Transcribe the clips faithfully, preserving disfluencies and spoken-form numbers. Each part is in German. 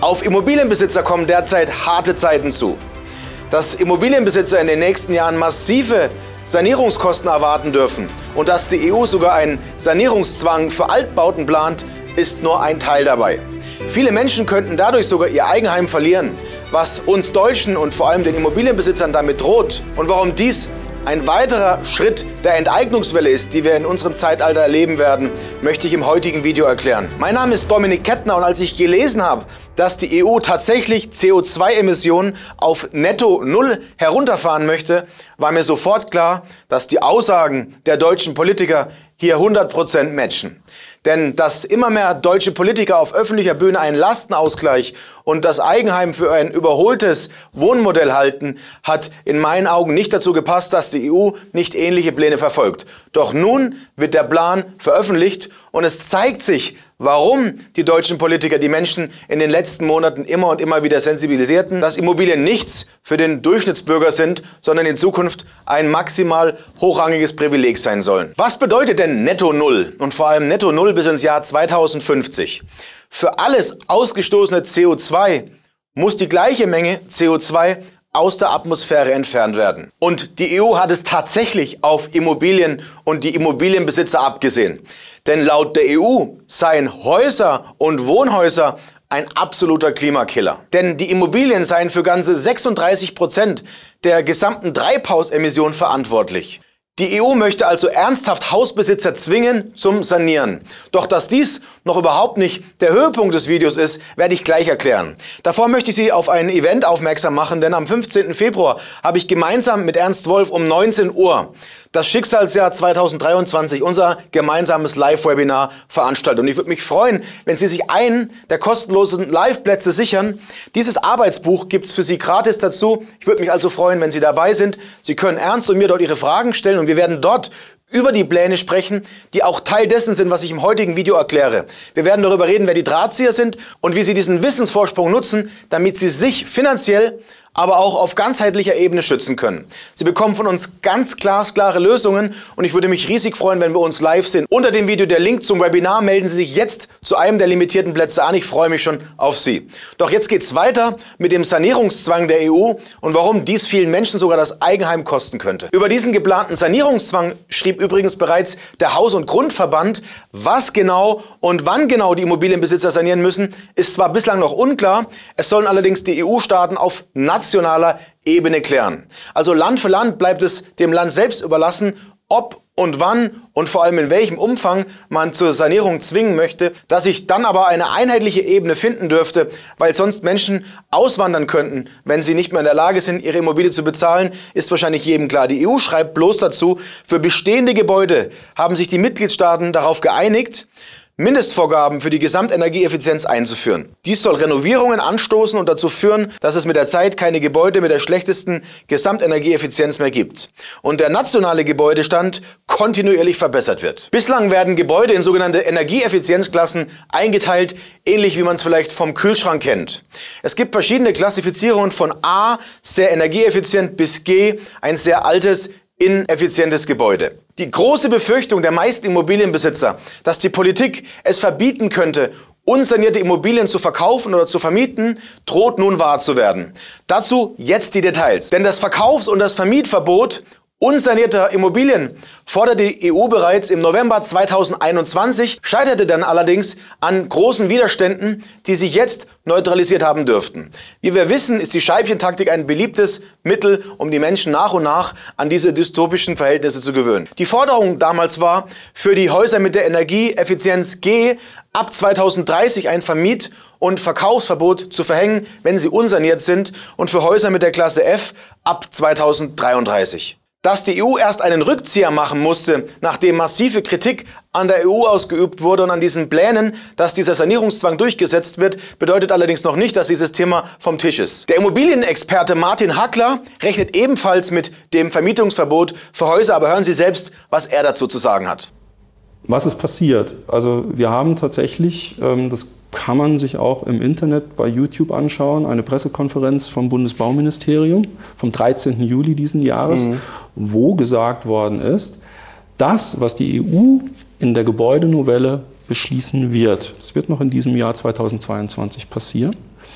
Auf Immobilienbesitzer kommen derzeit harte Zeiten zu. Dass Immobilienbesitzer in den nächsten Jahren massive Sanierungskosten erwarten dürfen und dass die E U sogar einen Sanierungszwang für Altbauten plant, ist nur ein Teil dabei. Viele Menschen könnten dadurch sogar ihr Eigenheim verlieren, was uns Deutschen und vor allem den Immobilienbesitzern damit droht. Und warum dies ein weiterer Schritt der Enteignungswelle ist, die wir in unserem Zeitalter erleben werden, möchte ich im heutigen Video erklären. Mein Name ist Dominik Kettner und als ich gelesen habe, dass die E U tatsächlich C O zwei Emissionen auf netto null herunterfahren möchte, war mir sofort klar, dass die Aussagen der deutschen Politiker hier hundert Prozent matchen. Denn dass immer mehr deutsche Politiker auf öffentlicher Bühne einen Lastenausgleich und das Eigenheim für ein überholtes Wohnmodell halten, hat in meinen Augen nicht dazu gepasst, dass die E U nicht ähnliche Pläne verfolgt. Doch nun wird der Plan veröffentlicht und es zeigt sich, warum die deutschen Politiker die Menschen in den letzten Monaten immer und immer wieder sensibilisierten, dass Immobilien nichts für den Durchschnittsbürger sind, sondern in Zukunft ein maximal hochrangiges Privileg sein sollen. Was bedeutet denn Netto Null und vor allem Netto Null bis ins Jahr zweitausendfünfzig? Für alles ausgestoßene C O zwei muss die gleiche Menge C O zwei aus der Atmosphäre entfernt werden. Und die E U hat es tatsächlich auf Immobilien und die Immobilienbesitzer abgesehen. Denn laut der E U seien Häuser und Wohnhäuser ein absoluter Klimakiller. Denn die Immobilien seien für ganze sechsunddreißig Prozent der gesamten Treibhausemissionen verantwortlich. Die E U möchte also ernsthaft Hausbesitzer zwingen zum Sanieren. Doch dass dies noch überhaupt nicht der Höhepunkt des Videos ist, werde ich gleich erklären. Davor möchte ich Sie auf ein Event aufmerksam machen, denn am fünfzehnten Februar habe ich gemeinsam mit Ernst Wolf um neunzehn Uhr das Schicksalsjahr zweitausenddreiundzwanzig, unser gemeinsames Live-Webinar veranstaltet. Und ich würde mich freuen, wenn Sie sich einen der kostenlosen Live-Plätze sichern. Dieses Arbeitsbuch gibt es für Sie gratis dazu. Ich würde mich also freuen, wenn Sie dabei sind. Sie können Ernst und mir dort Ihre Fragen stellen und wir werden dort über die Pläne sprechen, die auch Teil dessen sind, was ich im heutigen Video erkläre. Wir werden darüber reden, wer die Drahtzieher sind und wie Sie diesen Wissensvorsprung nutzen, damit Sie sich finanziell, aber auch auf ganzheitlicher Ebene schützen können. Sie bekommen von uns ganz glasklare Lösungen und ich würde mich riesig freuen, wenn wir uns live sehen. Unter dem Video der Link zum Webinar, melden Sie sich jetzt zu einem der limitierten Plätze an. Ich freue mich schon auf Sie. Doch jetzt geht's weiter mit dem Sanierungszwang der E U und warum dies vielen Menschen sogar das Eigenheim kosten könnte. Über diesen geplanten Sanierungszwang schrieb übrigens bereits der Haus- und Grundverband. Was genau und wann genau die Immobilienbesitzer sanieren müssen, ist zwar bislang noch unklar, es sollen allerdings die E U-Staaten auf nationaler Ebene klären. Also Land für Land bleibt es dem Land selbst überlassen, ob und wann und vor allem in welchem Umfang man zur Sanierung zwingen möchte, dass sich dann aber eine einheitliche Ebene finden dürfte, weil sonst Menschen auswandern könnten, wenn sie nicht mehr in der Lage sind, ihre Immobilie zu bezahlen, ist wahrscheinlich jedem klar. Die E U schreibt bloß dazu, für bestehende Gebäude haben sich die Mitgliedstaaten darauf geeinigt, Mindestvorgaben für die Gesamtenergieeffizienz einzuführen. Dies soll Renovierungen anstoßen und dazu führen, dass es mit der Zeit keine Gebäude mit der schlechtesten Gesamtenergieeffizienz mehr gibt und der nationale Gebäudestand kontinuierlich verbessert wird. Bislang werden Gebäude in sogenannte Energieeffizienzklassen eingeteilt, ähnlich wie man es vielleicht vom Kühlschrank kennt. Es gibt verschiedene Klassifizierungen von A, sehr energieeffizient, bis G, ein sehr altes, ineffizientes Gebäude. Die große Befürchtung der meisten Immobilienbesitzer, dass die Politik es verbieten könnte, unsanierte Immobilien zu verkaufen oder zu vermieten, droht nun wahr zu werden. Dazu jetzt die Details. Denn das Verkaufs- und das Vermietverbot unsanierter Immobilien forderte die E U bereits im November zweitausendeinundzwanzig, scheiterte dann allerdings an großen Widerständen, die sich jetzt neutralisiert haben dürften. Wie wir wissen, ist die Scheibchentaktik ein beliebtes Mittel, um die Menschen nach und nach an diese dystopischen Verhältnisse zu gewöhnen. Die Forderung damals war, für die Häuser mit der Energieeffizienz G ab zweitausenddreißig ein Vermiet- und Verkaufsverbot zu verhängen, wenn sie unsaniert sind, und für Häuser mit der Klasse F ab zweitausenddreiunddreißig. Dass die E U erst einen Rückzieher machen musste, nachdem massive Kritik an der E U ausgeübt wurde und an diesen Plänen, dass dieser Sanierungszwang durchgesetzt wird, bedeutet allerdings noch nicht, dass dieses Thema vom Tisch ist. Der Immobilienexperte Martin Hackler rechnet ebenfalls mit dem Vermietungsverbot für Häuser, aber hören Sie selbst, was er dazu zu sagen hat. Was ist passiert? Also wir haben tatsächlich, ähm, das kann man sich auch im Internet bei YouTube anschauen, eine Pressekonferenz vom Bundesbauministerium vom dreizehnten Juli diesen Jahres, mhm. wo gesagt worden ist, das, was die E U in der Gebäudenovelle beschließen wird, das wird noch in diesem Jahr zweitausendzweiundzwanzig passieren,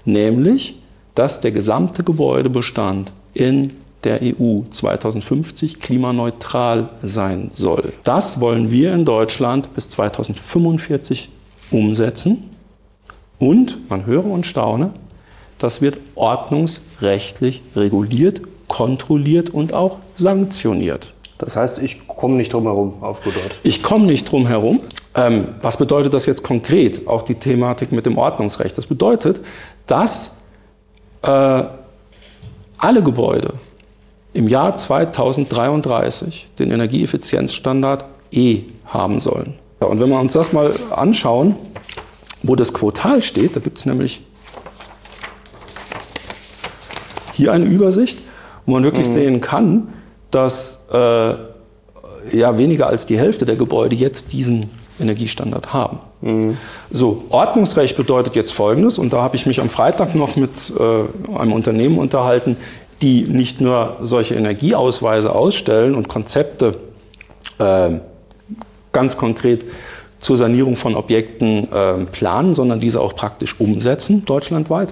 nämlich, dass der gesamte Gebäudebestand in der E U zweitausendfünfzig klimaneutral sein soll. Das wollen wir in Deutschland bis zweitausendfünfundvierzig umsetzen. Und, man höre und staune, das wird ordnungsrechtlich reguliert, kontrolliert und auch sanktioniert. Das heißt, ich komme nicht drum herum, auf gut Deutsch. Ich komme nicht drum herum. Ähm, was bedeutet das jetzt konkret? Auch die Thematik mit dem Ordnungsrecht. Das bedeutet, dass äh, alle Gebäude im Jahr zweitausenddreiunddreißig den Energieeffizienzstandard E haben sollen. Ja, und wenn wir uns das mal anschauen, wo das Quotal steht, da gibt es nämlich hier eine Übersicht, wo man wirklich mhm. sehen kann, dass äh, ja, weniger als die Hälfte der Gebäude jetzt diesen Energiestandard haben. Mhm. So, Ordnungsrecht bedeutet jetzt Folgendes, und da habe ich mich am Freitag noch mit äh, einem Unternehmen unterhalten, die nicht nur solche Energieausweise ausstellen und Konzepte äh, ganz konkret zur Sanierung von Objekten äh, planen, sondern diese auch praktisch umsetzen, deutschlandweit.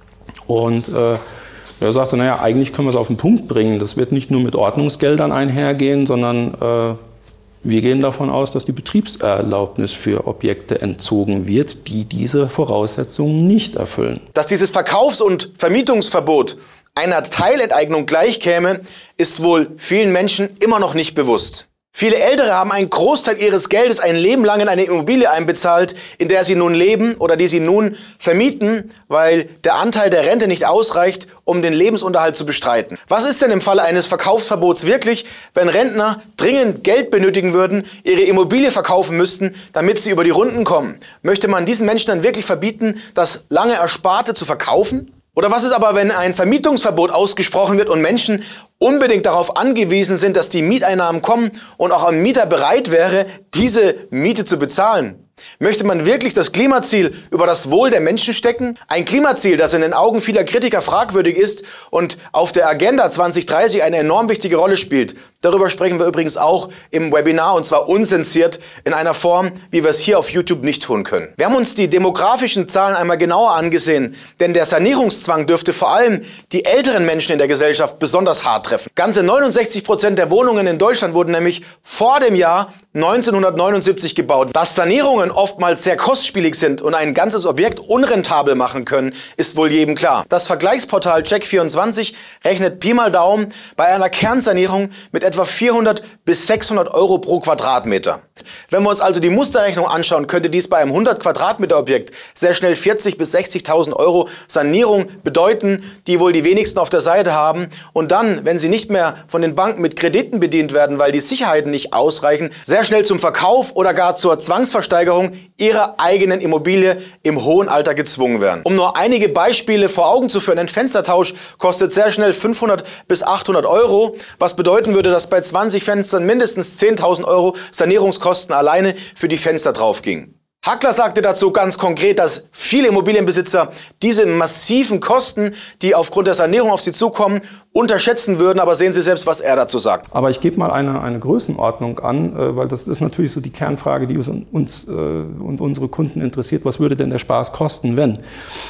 Und äh, er sagte, naja, eigentlich können wir es auf den Punkt bringen. Das wird nicht nur mit Ordnungsgeldern einhergehen, sondern äh, wir gehen davon aus, dass die Betriebserlaubnis für Objekte entzogen wird, die diese Voraussetzungen nicht erfüllen. Dass dieses Verkaufs- und Vermietungsverbot einer Teilenteignung gleichkäme, ist wohl vielen Menschen immer noch nicht bewusst. Viele Ältere haben einen Großteil ihres Geldes ein Leben lang in eine Immobilie einbezahlt, in der sie nun leben oder die sie nun vermieten, weil der Anteil der Rente nicht ausreicht, um den Lebensunterhalt zu bestreiten. Was ist denn im Falle eines Verkaufsverbots wirklich, wenn Rentner dringend Geld benötigen würden, ihre Immobilie verkaufen müssten, damit sie über die Runden kommen? Möchte man diesen Menschen dann wirklich verbieten, das lange Ersparte zu verkaufen? Oder was ist aber, wenn ein Vermietungsverbot ausgesprochen wird und Menschen unbedingt darauf angewiesen sind, dass die Mieteinnahmen kommen und auch ein Mieter bereit wäre, diese Miete zu bezahlen? Möchte man wirklich das Klimaziel über das Wohl der Menschen stecken? Ein Klimaziel, das in den Augen vieler Kritiker fragwürdig ist und auf der Agenda zwanzig dreißig eine enorm wichtige Rolle spielt. Darüber sprechen wir übrigens auch im Webinar, und zwar unzensiert in einer Form, wie wir es hier auf YouTube nicht tun können. Wir haben uns die demografischen Zahlen einmal genauer angesehen, denn der Sanierungszwang dürfte vor allem die älteren Menschen in der Gesellschaft besonders hart treffen. Ganze neunundsechzig Prozent der Wohnungen in Deutschland wurden nämlich vor dem Jahr neunzehnhundertneunundsiebzig gebaut. Dass Sanierungen oftmals sehr kostspielig sind und ein ganzes Objekt unrentabel machen können, ist wohl jedem klar. Das Vergleichsportal Check vierundzwanzig rechnet Pi mal Daumen bei einer Kernsanierung mit etwa vierhundert bis sechshundert Euro pro Quadratmeter. Wenn wir uns also die Musterrechnung anschauen, könnte dies bei einem hundert Quadratmeter Objekt sehr schnell vierzigtausend bis sechzigtausend Euro Sanierung bedeuten, die wohl die wenigsten auf der Seite haben. Und dann, wenn sie nicht mehr von den Banken mit Krediten bedient werden, weil die Sicherheiten nicht ausreichen, sehr schnell zum Verkauf oder gar zur Zwangsversteigerung ihrer eigenen Immobilie im hohen Alter gezwungen werden. Um nur einige Beispiele vor Augen zu führen, ein Fenstertausch kostet sehr schnell fünfhundert bis achthundert Euro, was bedeuten würde, dass bei zwanzig Fenstern mindestens zehntausend Euro Sanierungskosten alleine für die Fenster drauf gingen. Hackler sagte dazu ganz konkret, dass viele Immobilienbesitzer diese massiven Kosten, die aufgrund der Sanierung auf sie zukommen, unterschätzen würden. Aber sehen Sie selbst, was er dazu sagt. Aber ich gebe mal eine, eine Größenordnung an, weil das ist natürlich so die Kernfrage, die uns, uns äh, und unsere Kunden interessiert. Was würde denn der Spaß kosten, wenn?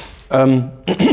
Ähm,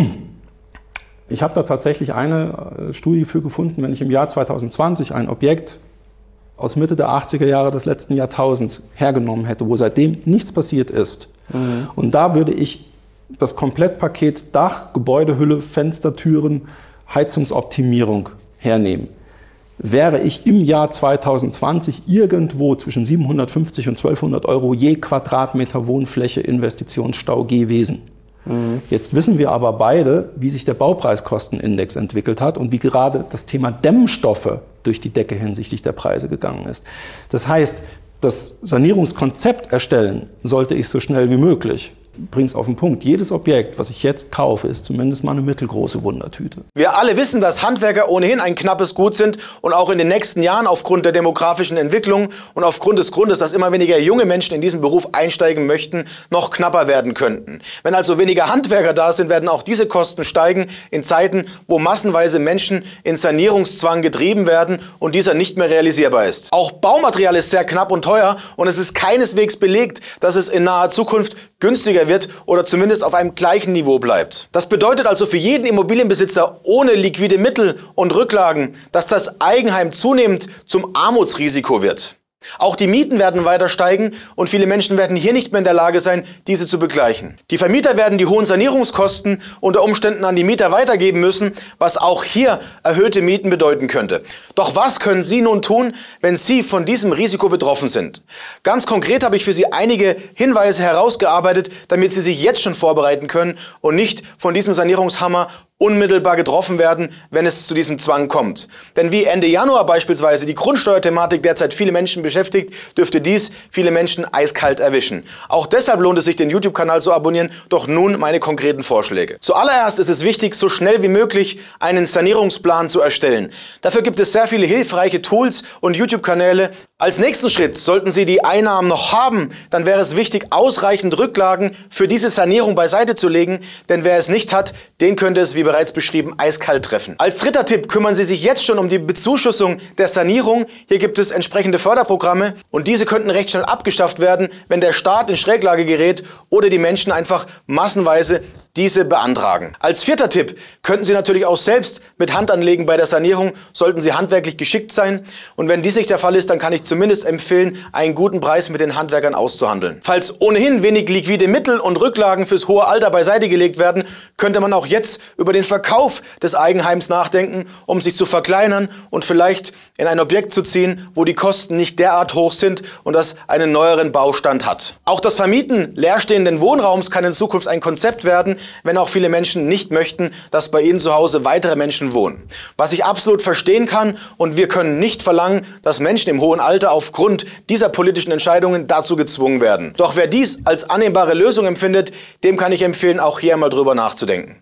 ich habe da tatsächlich eine Studie für gefunden, wenn ich im Jahr zweitausendzwanzig ein Objekt aus Mitte der achtziger Jahre des letzten Jahrtausends hergenommen hätte, wo seitdem nichts passiert ist. Mhm. Und da würde ich das Komplettpaket Dach, Gebäudehülle, Fenstertüren, Heizungsoptimierung hernehmen. Wäre ich im Jahr zweitausendzwanzig irgendwo zwischen siebenhundertfünfzig und zwölfhundert Euro je Quadratmeter Wohnfläche Investitionsstau gewesen. Mhm. Jetzt wissen wir aber beide, wie sich der Baupreiskostenindex entwickelt hat und wie gerade das Thema Dämmstoffe durch die Decke hinsichtlich der Preise gegangen ist. Das heißt, das Sanierungskonzept erstellen sollte ich so schnell wie möglich. Bring's auf den Punkt. Jedes Objekt, was ich jetzt kaufe, ist zumindest mal eine mittelgroße Wundertüte. Wir alle wissen, dass Handwerker ohnehin ein knappes Gut sind und auch in den nächsten Jahren aufgrund der demografischen Entwicklung und aufgrund des Grundes, dass immer weniger junge Menschen in diesen Beruf einsteigen möchten, noch knapper werden könnten. Wenn also weniger Handwerker da sind, werden auch diese Kosten steigen in Zeiten, wo massenweise Menschen in Sanierungszwang getrieben werden und dieser nicht mehr realisierbar ist. Auch Baumaterial ist sehr knapp und teuer und es ist keineswegs belegt, dass es in naher Zukunft günstiger wird oder zumindest auf einem gleichen Niveau bleibt. Das bedeutet also für jeden Immobilienbesitzer ohne liquide Mittel und Rücklagen, dass das Eigenheim zunehmend zum Armutsrisiko wird. Auch die Mieten werden weiter steigen und viele Menschen werden hier nicht mehr in der Lage sein, diese zu begleichen. Die Vermieter werden die hohen Sanierungskosten unter Umständen an die Mieter weitergeben müssen, was auch hier erhöhte Mieten bedeuten könnte. Doch was können Sie nun tun, wenn Sie von diesem Risiko betroffen sind? Ganz konkret habe ich für Sie einige Hinweise herausgearbeitet, damit Sie sich jetzt schon vorbereiten können und nicht von diesem Sanierungshammer unmittelbar getroffen werden, wenn es zu diesem Zwang kommt. Denn wie Ende Januar beispielsweise die Grundsteuerthematik derzeit viele Menschen beschäftigt, dürfte dies viele Menschen eiskalt erwischen. Auch deshalb lohnt es sich, den YouTube-Kanal zu abonnieren. Doch nun meine konkreten Vorschläge. Zuallererst ist es wichtig, so schnell wie möglich einen Sanierungsplan zu erstellen. Dafür gibt es sehr viele hilfreiche Tools und YouTube-Kanäle. Als nächsten Schritt sollten Sie die Einnahmen noch haben, dann wäre es wichtig, ausreichend Rücklagen für diese Sanierung beiseite zu legen, denn wer es nicht hat, den könnte es, wie bereits beschrieben, eiskalt treffen. Als dritter Tipp kümmern Sie sich jetzt schon um die Bezuschussung der Sanierung. Hier gibt es entsprechende Förderprogramme und diese könnten recht schnell abgeschafft werden, wenn der Staat in Schräglage gerät oder die Menschen einfach massenweise diese beantragen. Als vierter Tipp könnten Sie natürlich auch selbst mit Hand anlegen bei der Sanierung, sollten Sie handwerklich geschickt sein. Und wenn dies nicht der Fall ist, dann kann ich zumindest empfehlen, einen guten Preis mit den Handwerkern auszuhandeln. Falls ohnehin wenig liquide Mittel und Rücklagen fürs hohe Alter beiseite gelegt werden, könnte man auch jetzt über den Verkauf des Eigenheims nachdenken, um sich zu verkleinern und vielleicht in ein Objekt zu ziehen, wo die Kosten nicht derart hoch sind und das einen neueren Baustand hat. Auch das Vermieten leerstehenden Wohnraums kann in Zukunft ein Konzept werden, wenn auch viele Menschen nicht möchten, dass bei ihnen zu Hause weitere Menschen wohnen. Was ich absolut verstehen kann, und wir können nicht verlangen, dass Menschen im hohen Alter aufgrund dieser politischen Entscheidungen dazu gezwungen werden. Doch wer dies als annehmbare Lösung empfindet, dem kann ich empfehlen, auch hier mal drüber nachzudenken.